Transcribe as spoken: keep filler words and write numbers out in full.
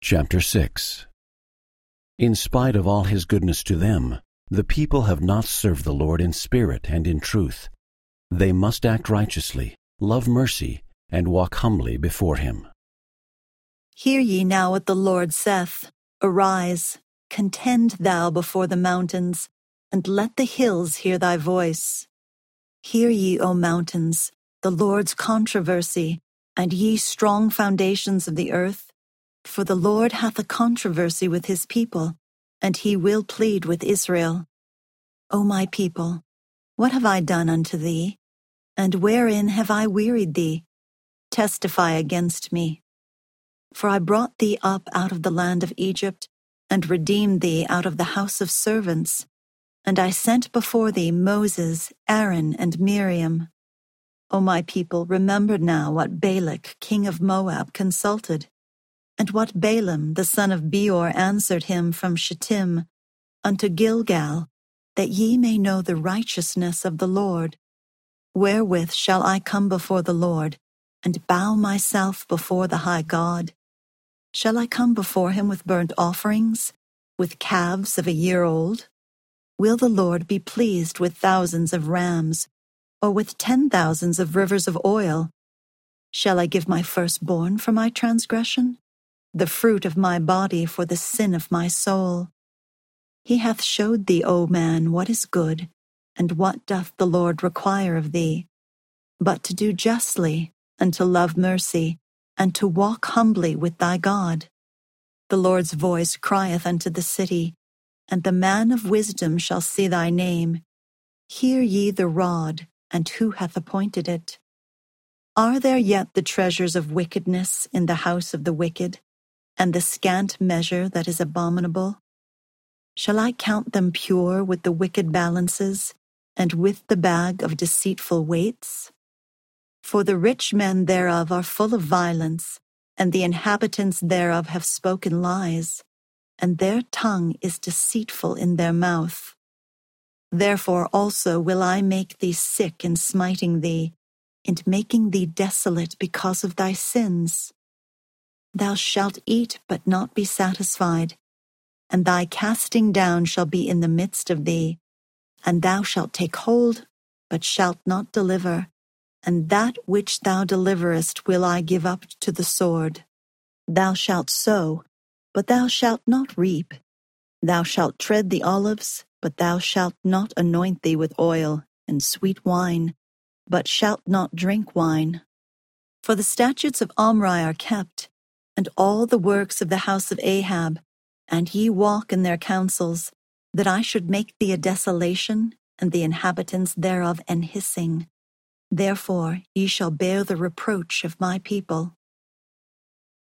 Chapter six. In spite of all his goodness to them, the people have not served the Lord in spirit and in truth. They must act righteously, love mercy, and walk humbly before him. Hear ye now what the Lord saith. Arise, contend thou before the mountains, and let the hills hear thy voice. Hear ye, O mountains, the Lord's controversy, and ye strong foundations of the earth. For the Lord hath a controversy with his people, and he will plead with Israel. O my people, what have I done unto thee? And wherein have I wearied thee? Testify against me. For I brought thee up out of the land of Egypt, and redeemed thee out of the house of servants. And I sent before thee Moses, Aaron, and Miriam. O my people, remember now what Balak, king of Moab, consulted, and what Balaam, the son of Beor, answered him from Shittim unto Gilgal, that ye may know the righteousness of the Lord. Wherewith shall I come before the Lord, and bow myself before the high God? Shall I come before him with burnt offerings, with calves of a year old? Will the Lord be pleased with thousands of rams, or with ten thousands of rivers of oil? Shall I give my firstborn for my transgression, the fruit of my body for the sin of my soul? He hath showed thee, O man, what is good, and what doth the Lord require of thee, but to do justly, and to love mercy, and to walk humbly with thy God. The Lord's voice crieth unto the city, and the man of wisdom shall see thy name. Hear ye the rod, and who hath appointed it? Are there yet the treasures of wickedness in the house of the wicked, and the scant measure that is abominable? Shall I count them pure with the wicked balances, and with the bag of deceitful weights? For the rich men thereof are full of violence, and the inhabitants thereof have spoken lies, and their tongue is deceitful in their mouth. Therefore also will I make thee sick in smiting thee, and making thee desolate because of thy sins. Thou shalt eat but not be satisfied, and thy casting down shall be in the midst of thee, and thou shalt take hold, but shalt not deliver, and that which thou deliverest will I give up to the sword. Thou shalt sow, but thou shalt not reap. Thou shalt tread the olives, but thou shalt not anoint thee with oil and sweet wine, but shalt not drink wine. For the statutes of Omri are kept, and all the works of the house of Ahab, and ye walk in their counsels, that I should make thee a desolation, and the inhabitants thereof an hissing. Therefore ye shall bear the reproach of my people.